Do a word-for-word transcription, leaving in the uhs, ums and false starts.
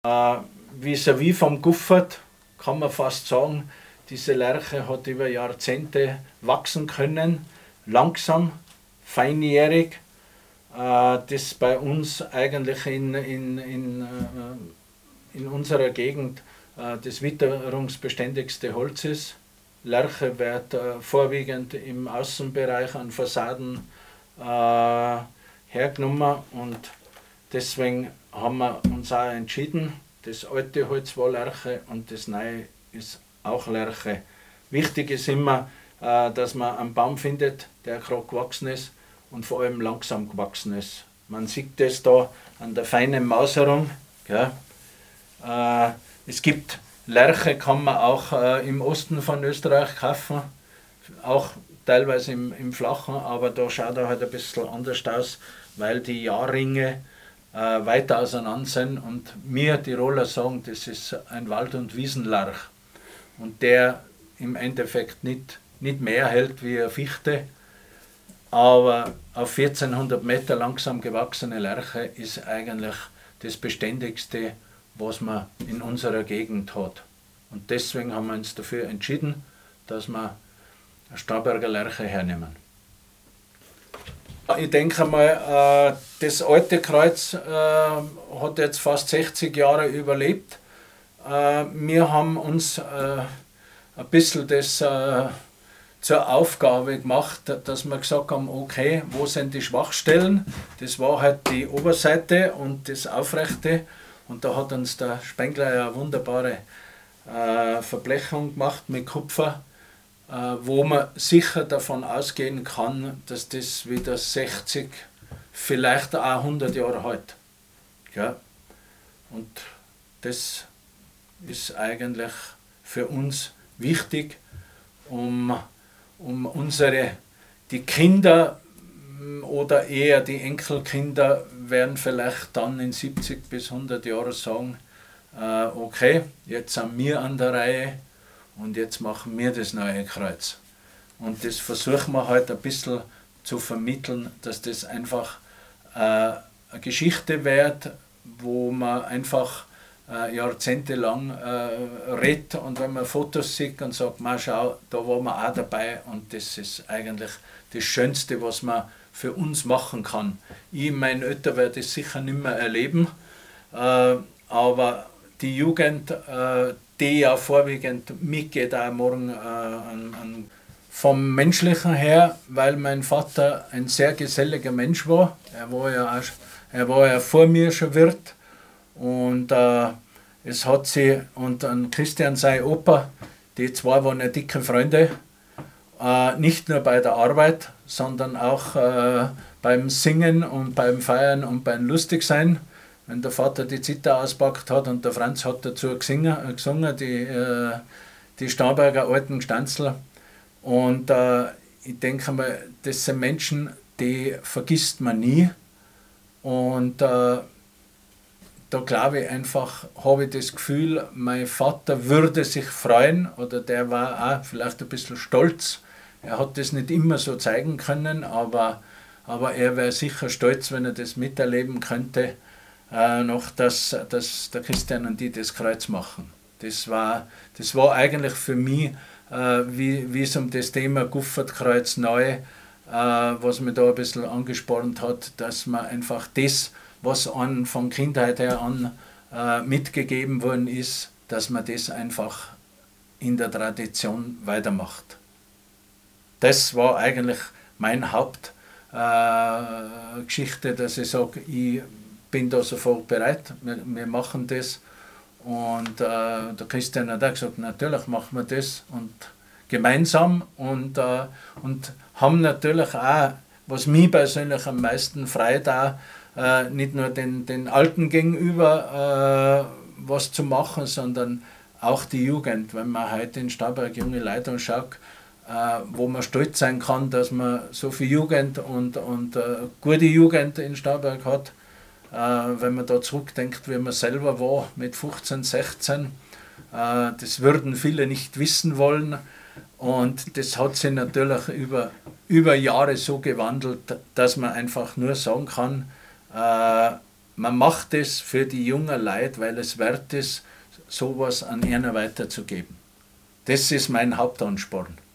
Äh, vis-à-vis vom Guffert kann man fast sagen, diese Lerche hat über Jahrzehnte wachsen können, langsam, feinjährig, äh, das bei uns eigentlich in, in, in, äh, in unserer Gegend äh, das witterungsbeständigste Holz ist. Lärche wird äh, vorwiegend im Außenbereich an Fassaden äh, hergenommen und deswegen haben wir uns auch entschieden, das alte Holz war Lärche und das neue ist auch Lärche. Wichtig ist immer, äh, dass man einen Baum findet, der gerade gewachsen ist und vor allem langsam gewachsen ist. Man sieht das da an der feinen Mauserung. Gell? Äh, es gibt Lärche, kann man auch äh, im Osten von Österreich kaufen, auch teilweise im, im Flachen, aber da schaut er halt ein bisschen anders aus, weil die Jahrringe äh, weiter auseinander sind und wir Tiroler sagen, das ist ein Wald- und Wiesenlarch und der im Endeffekt nicht, nicht mehr hält wie eine Fichte, aber auf vierzehnhundert Meter langsam gewachsene Lärche ist eigentlich das Beständigste, was man in unserer Gegend hat. Und deswegen haben wir uns dafür entschieden, dass wir eine Starnberger Lärche hernehmen. Ich denke mal, das alte Kreuz hat jetzt fast sechzig Jahre überlebt. Wir haben uns ein bisschen das zur Aufgabe gemacht, dass wir gesagt haben, okay, wo sind die Schwachstellen? Das war halt die Oberseite und das Aufrechte. Und da hat uns der Spengler eine wunderbare äh, Verblechung gemacht mit Kupfer, äh, wo man sicher davon ausgehen kann, dass das wieder sechzig, vielleicht auch hundert Jahre hält. Ja? Und das ist eigentlich für uns wichtig, um, um unsere, die Kinder oder eher die Enkelkinder werden vielleicht dann in siebzig bis hundert Jahren sagen, äh, okay, jetzt sind wir an der Reihe und jetzt machen wir das neue Kreuz. Und das versuchen wir halt ein bisschen zu vermitteln, dass das einfach äh, eine Geschichte wird, wo man einfach äh, jahrzehntelang äh, redet und wenn man Fotos sieht und sagt, mal schau, da waren wir auch dabei und das ist eigentlich das Schönste, was man für uns machen kann. Ich, mein Ötter, werde es sicher nicht mehr erleben, äh, aber die Jugend, äh, die ja vorwiegend mitgeht, auch morgen äh, an, an, vom Menschlichen her, weil mein Vater ein sehr geselliger Mensch war. Er war ja, auch, er war ja vor mir schon Wirt und äh, es hat sie, und an Christian, sein Opa, die zwei waren ja dicke Freunde. Äh, nicht nur bei der Arbeit, sondern auch äh, beim Singen und beim Feiern und beim Lustigsein. Wenn der Vater die Zither auspackt hat und der Franz hat dazu gesungen, äh, gesungen die, äh, die Starnberger alten Stanzler. Und äh, ich denke mal, das sind Menschen, die vergisst man nie. Und äh, da glaube ich einfach, habe ich das Gefühl, mein Vater würde sich freuen oder der war auch vielleicht ein bisschen stolz. Er hat das nicht immer so zeigen können, aber, aber er wäre sicher stolz, wenn er das miterleben könnte, äh, noch, dass, dass der Christian und die das Kreuz machen. Das war, das war eigentlich für mich, äh, wie, wie es um das Thema Guffertkreuz neu, äh, was mir da ein bisschen angespornt hat, dass man einfach das, was an, von Kindheit her an äh, mitgegeben worden ist, dass man das einfach in der Tradition weitermacht. Das war eigentlich meine Hauptgeschichte, äh, dass ich sage, ich bin da sofort bereit, wir, wir machen das. Und äh, der Christian hat auch gesagt, natürlich machen wir das und gemeinsam und, äh, und haben natürlich auch, was mich persönlich am meisten freut, auch, äh, nicht nur den, den Alten gegenüber äh, was zu machen, sondern auch die Jugend. Wenn man heute in Starnberg junge Leute anschaut, wo man stolz sein kann, dass man so viel Jugend und, und äh, gute Jugend in Starnberg hat. Äh, wenn man da zurückdenkt, wie man selber war mit fünfzehn, sechzehn, äh, das würden viele nicht wissen wollen. Und das hat sich natürlich über, über Jahre so gewandelt, dass man einfach nur sagen kann, äh, man macht es für die jungen Leute, weil es wert ist, sowas an ihnen weiterzugeben. Das ist mein Hauptansporn.